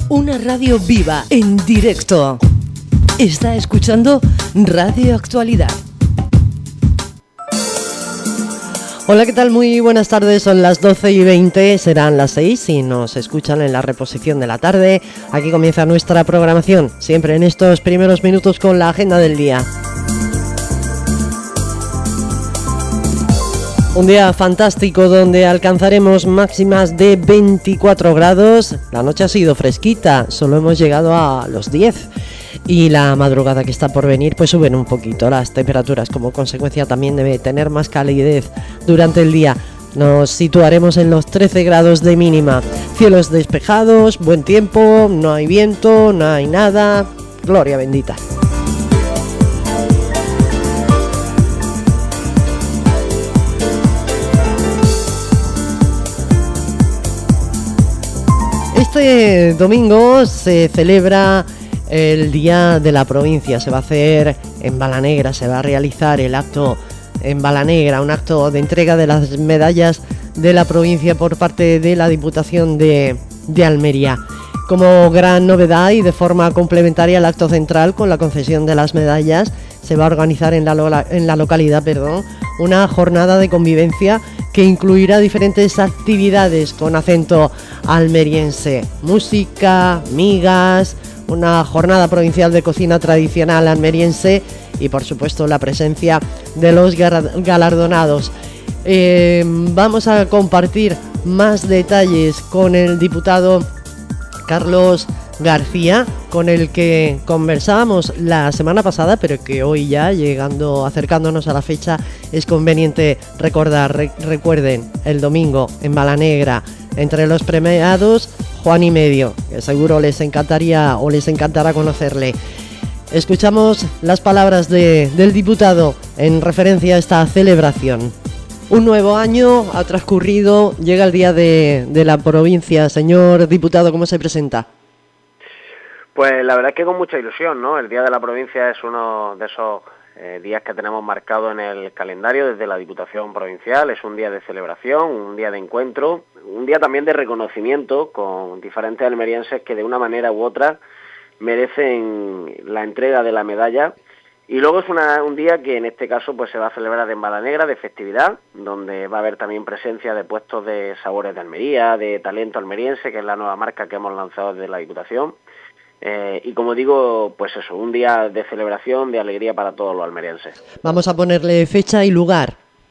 Una radio viva, en directo. Está escuchando Radio Actualidad. Hola, ¿qué tal? Muy buenas tardes, son las 12:20, serán las 6 si nos escuchan en la reposición de la tarde. Aquí comienza nuestra programación, siempre en estos primeros minutos con la agenda del día. Un día fantástico donde alcanzaremos máximas de 24 grados. La noche ha sido fresquita, solo hemos llegado a los 10. Y la madrugada que está por venir pues suben un poquito las temperaturas. Como consecuencia también debe tener más calidez durante el día. Nos situaremos en los 13 grados de mínima. Cielos despejados, buen tiempo, no hay viento, no hay nada. Gloria bendita. Este domingo se celebra el Día de la Provincia. Se va a hacer en Balanegra, se va a realizar el acto en Balanegra, un acto de entrega de las medallas de la provincia por parte de la Diputación de Almería. Como gran novedad y de forma complementaria al acto central con la concesión de las medallas, se va a organizar en la localidad una jornada de convivencia que incluirá diferentes actividades con acento almeriense, música, migas, una jornada provincial de cocina tradicional almeriense y por supuesto la presencia de los galardonados. Vamos a compartir más detalles con el diputado Carlos García, con el que conversábamos la semana pasada, pero que hoy ya acercándonos a la fecha es conveniente recordar. Recuerden, el domingo en Balanegra, entre los premiados, Juan y Medio, que seguro les encantaría o les encantará conocerle. Escuchamos las palabras del diputado en referencia a esta celebración. Un nuevo año ha transcurrido, llega el Día de la Provincia. Señor diputado, ¿cómo se presenta? Pues la verdad es que con mucha ilusión, ¿no? El Día de la Provincia es uno de esos días que tenemos marcado en el calendario desde la Diputación Provincial. Es un día de celebración, un día de encuentro, un día también de reconocimiento con diferentes almerienses que de una manera u otra merecen la entrega de la medalla. Y luego es un día que en este caso pues se va a celebrar en Balanegra, de festividad, donde va a haber también presencia de puestos de sabores de Almería, de talento almeriense, que es la nueva marca que hemos lanzado desde la Diputación. Y como digo, pues eso, un día de celebración, de alegría para todos los almerienses. Vamos a ponerle fecha y lugar.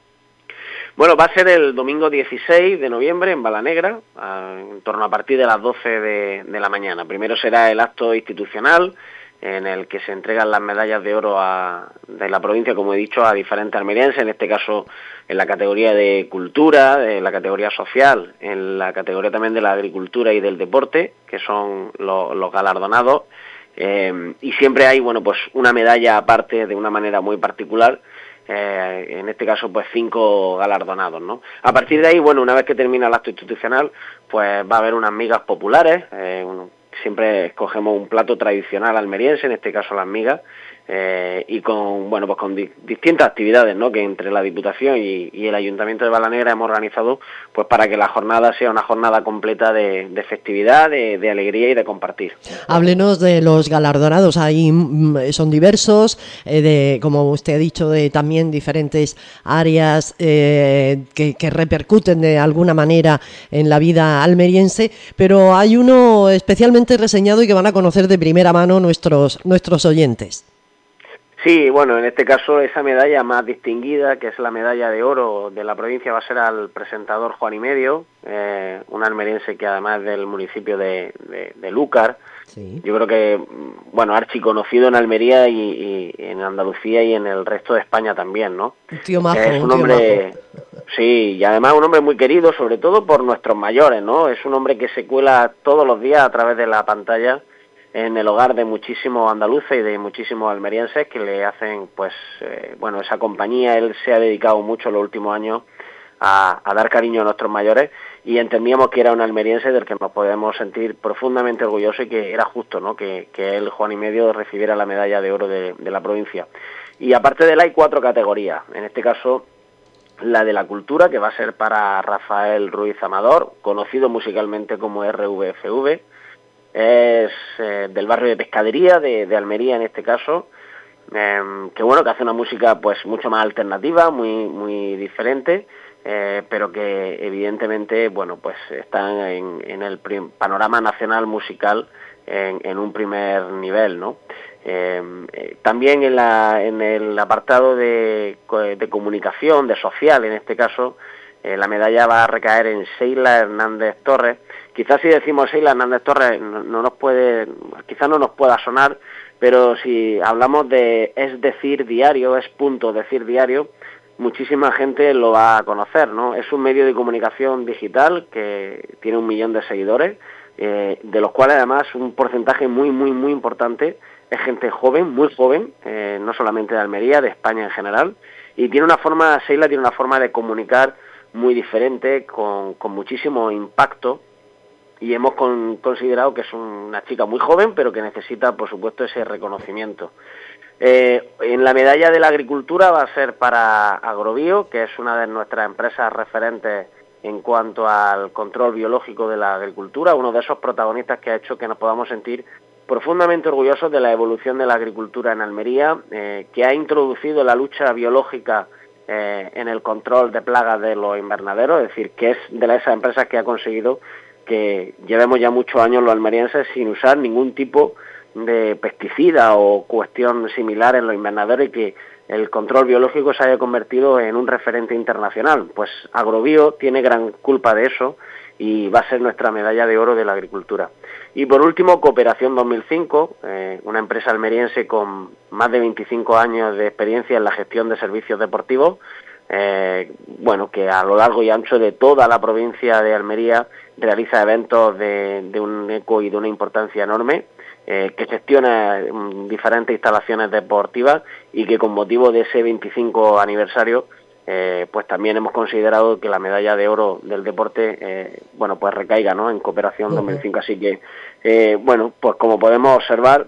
Bueno, va a ser el domingo 16 de noviembre en Balanegra, en torno a partir de las 12 de la mañana. Primero será el acto institucional, en el que se entregan las medallas de oro de la provincia, como he dicho, a diferentes almerienses, en este caso en la categoría de cultura, en la categoría social, en la categoría también de la agricultura y del deporte, que son los galardonados, y siempre hay, bueno, pues una medalla aparte de una manera muy particular, en este caso pues 5 galardonados, ¿no? A partir de ahí, bueno, una vez que termina el acto institucional, pues va a haber unas migas populares, siempre escogemos un plato tradicional almeriense, en este caso las migas, y con distintas actividades, ¿no?, que entre la Diputación y el Ayuntamiento de Balanegra hemos organizado pues para que la jornada sea una jornada completa de festividad, de alegría y de compartir. Háblenos de los galardonados. Ahí son diversos, como usted ha dicho, de también diferentes áreas que repercuten de alguna manera en la vida almeriense, pero hay uno especialmente reseñado y que van a conocer de primera mano nuestros oyentes. Sí, bueno, en este caso esa medalla más distinguida, que es la medalla de oro de la provincia, va a ser al presentador Juan y Medio, un almeriense que además es del municipio de Lúcar. Sí. Yo creo que, bueno, archiconocido en Almería y en Andalucía y en el resto de España también, ¿no? Tío majo, es un hombre, sí, y además un hombre muy querido, sobre todo por nuestros mayores, ¿no? Es un hombre que se cuela todos los días a través de la pantalla en el hogar de muchísimos andaluces y de muchísimos almerienses que le hacen, pues, esa compañía. Él se ha dedicado mucho en los últimos años a dar cariño a nuestros mayores y entendíamos que era un almeriense del que nos podemos sentir profundamente orgullosos y que era justo, ¿no?, que él, Juan y Medio, recibiera la medalla de oro de la provincia. Y aparte de él hay 4 categorías, en este caso la de la cultura, que va a ser para Rafael Ruiz Amador, conocido musicalmente como RVFV. del barrio de Pescadería de Almería en este caso, que bueno, que hace una música pues mucho más alternativa, muy diferente, pero que evidentemente bueno pues están en el panorama nacional musical en un primer nivel, ¿no? También en el apartado de comunicación, de social en este caso, la medalla va a recaer en Sheila Hernández Torres. Quizás si decimos Sheila Hernández Torres quizás no nos pueda sonar, pero si hablamos de Es Decir Diario, es punto Decir Diario, muchísima gente lo va a conocer, ¿no? Es un medio de comunicación digital que tiene 1 millón de seguidores, de los cuales además un porcentaje muy importante es gente joven, muy joven, no solamente de Almería, de España en general, y Sheila tiene una forma de comunicar muy diferente, con muchísimo impacto, y hemos considerado que es una chica muy joven, pero que necesita, por supuesto, ese reconocimiento. En la medalla de la agricultura va a ser para Agrobio, que es una de nuestras empresas referentes en cuanto al control biológico de la agricultura, uno de esos protagonistas que ha hecho que nos podamos sentir profundamente orgullosos de la evolución de la agricultura en Almería, que ha introducido la lucha biológica en el control de plagas de los invernaderos, es decir, que es de esas empresas que ha conseguido que llevemos ya muchos años los almerienses sin usar ningún tipo de pesticida o cuestión similar en los invernaderos, y que el control biológico se haya convertido en un referente internacional. Pues Agrobio tiene gran culpa de eso y va a ser nuestra medalla de oro de la agricultura. Y por último, Cooperación 2005, una empresa almeriense con más de 25 años de experiencia en la gestión de servicios deportivos, que a lo largo y ancho de toda la provincia de Almería realiza eventos de un eco y de una importancia enorme, que gestiona diferentes instalaciones deportivas, y que con motivo de ese 25 aniversario pues también hemos considerado que la medalla de oro del deporte pues recaiga, ¿no?, en Cooperación 2005. Así que pues como podemos observar,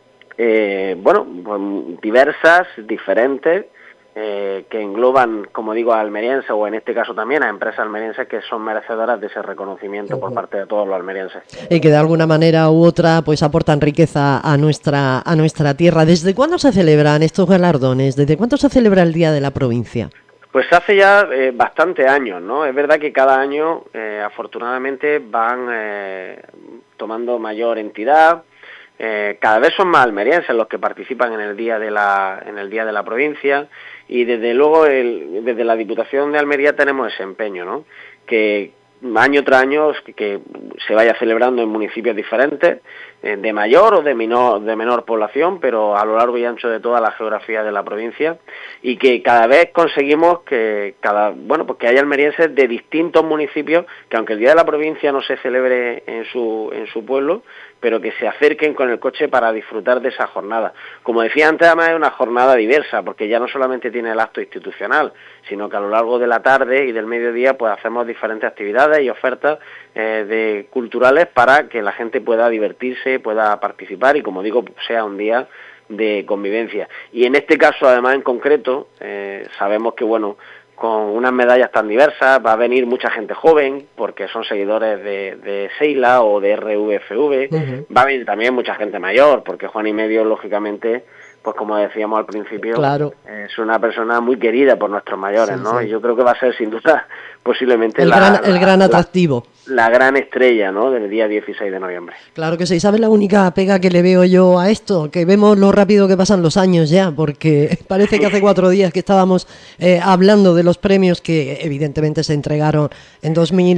pues diversas, diferentes, que engloban, como digo, a almerienses, o en este caso también a empresas almerienses que son merecedoras de ese reconocimiento por parte de todos los almerienses. Y que de alguna manera u otra pues aportan riqueza a nuestra tierra. ¿Desde cuándo se celebran estos galardones? ¿Desde cuándo se celebra el Día de la Provincia? Pues hace ya bastantes años, ¿no? Es verdad que cada año, afortunadamente, van tomando mayor entidad. Cada vez son más almerienses los que participan en el Día de la Provincia, y desde luego desde la Diputación de Almería tenemos ese empeño, ¿no?, que año tras año que se vaya celebrando en municipios diferentes, de mayor o de menor población, pero a lo largo y ancho de toda la geografía de la provincia, y que cada vez conseguimos que que haya almerienses de distintos municipios, que aunque el Día de la Provincia no se celebre en su pueblo, pero que se acerquen con el coche para disfrutar de esa jornada. Como decía antes, además es una jornada diversa, porque ya no solamente tiene el acto institucional, sino que a lo largo de la tarde y del mediodía pues hacemos diferentes actividades y ofertas culturales para que la gente pueda divertirse, pueda participar, y como digo, sea un día de convivencia. Y en este caso, además, en concreto, sabemos que con unas medallas tan diversas va a venir mucha gente joven, porque son seguidores de Sheila o de RVFV. Va a venir también mucha gente mayor, porque Juan y Medio, lógicamente, pues como decíamos al principio, claro, es una persona muy querida por nuestros mayores, sí, ¿no? Sí. Y yo creo que va a ser, sin duda, posiblemente el gran atractivo. La gran estrella, ¿no?, del día 16 de noviembre. Claro que sí. ¿Sabes la única pega que le veo yo a esto? Que vemos lo rápido que pasan los años ya, porque parece que hace 4 días que estábamos hablando de los premios que evidentemente se entregaron en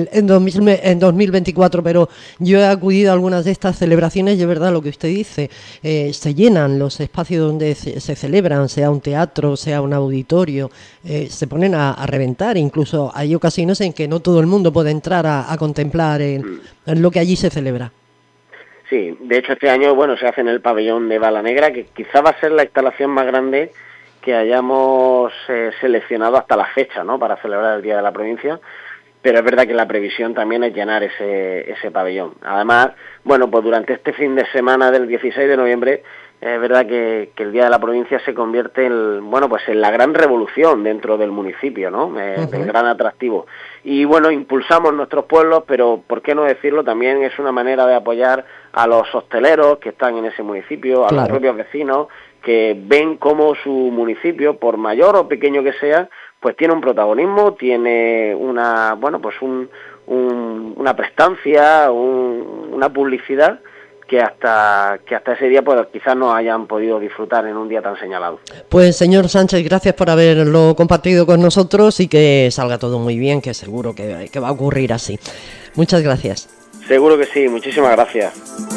2024, pero yo he acudido a algunas de estas celebraciones y es verdad lo que usted dice, se llenan los espacios donde se celebran, sea un teatro, sea un auditorio, se ponen a reventar. Incluso hay ocasiones en que no todo el mundo puede entrar a contemplar en lo que allí se celebra. Sí, de hecho este año se hace en el pabellón de Balanegra, que quizá va a ser la instalación más grande que hayamos seleccionado hasta la fecha, ¿no?, para celebrar el Día de la Provincia, pero es verdad que la previsión también es llenar ese pabellón. Además, pues durante este fin de semana del 16 de noviembre Es verdad que el Día de la Provincia se convierte en, bueno, pues en la gran revolución dentro del municipio, ¿no? El gran atractivo. Y bueno, impulsamos nuestros pueblos, pero ¿por qué no decirlo? También es una manera de apoyar a los hosteleros que están en ese municipio, a los propios vecinos, que ven cómo su municipio, por mayor o pequeño que sea, pues tiene un protagonismo, tiene una, bueno, pues una prestancia, una publicidad que hasta ese día pues quizás no hayan podido disfrutar en un día tan señalado. Pues señor Sánchez, gracias por haberlo compartido con nosotros y que salga todo muy bien, que seguro que va a ocurrir así. Muchas gracias. Seguro que sí, muchísimas gracias.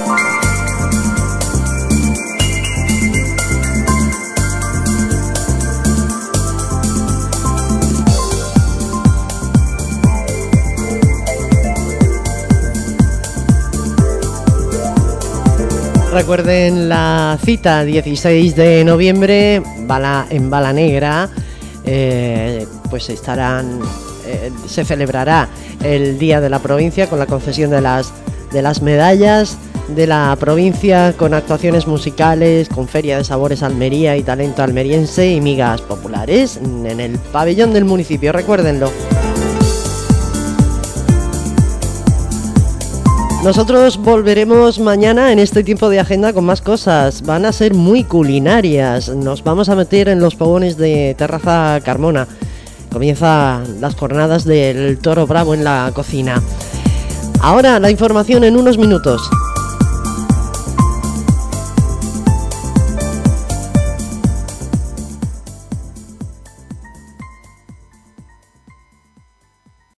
Recuerden la cita 16 de noviembre, en Balanegra, pues se celebrará el Día de la Provincia con la concesión de las medallas de la provincia, con actuaciones musicales, con feria de sabores Almería y talento almeriense y migas populares en el pabellón del municipio, recuérdenlo. Nosotros volveremos mañana en este tiempo de agenda con más cosas. Van a ser muy culinarias. Nos vamos a meter en los fogones de Terraza Carmona. Comienzan las jornadas del Toro Bravo en la cocina. Ahora la información en unos minutos.